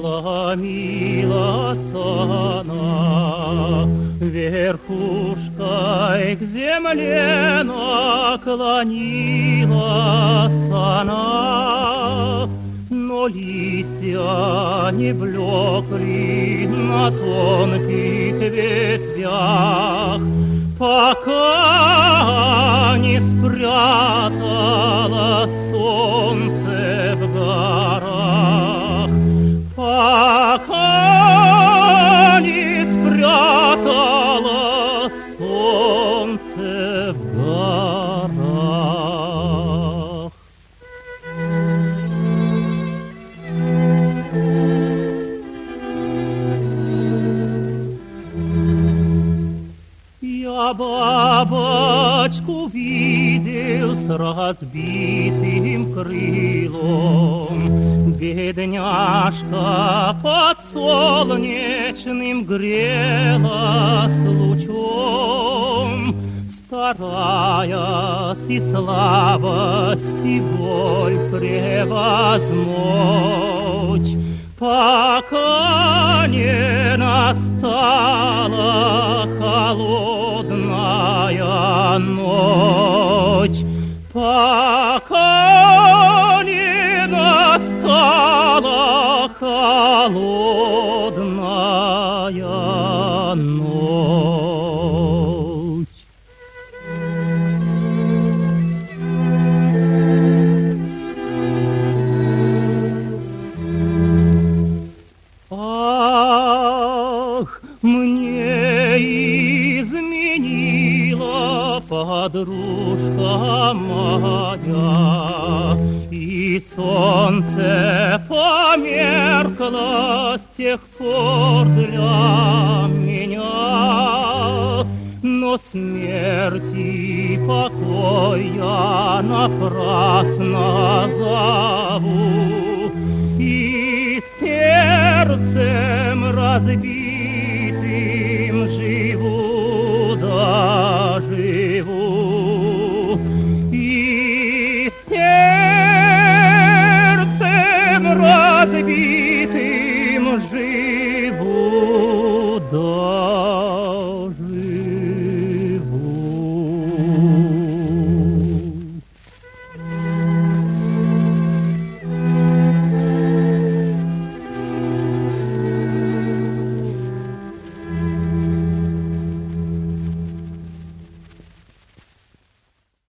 Надломилась она, верхушкой к земле наклонилась она, но листья не блекли на тонких ветвях, пока не спрятало солнце в горах, пока не спрятало солнце в горах. Я бабочку видел с разбитым крылом, бедняжка под солнечным грелась лучом, стараясь и слабость, и боль превозмочь, пока не настала холодная ночь, пока не настала холодная ночь. Ах, мне изменила подружка моя, и солнце померкло с тех пор для меня. Но смерти покой я напрасно зову, и сердцем разбитым живу да живу, и сердцем разбитым живу.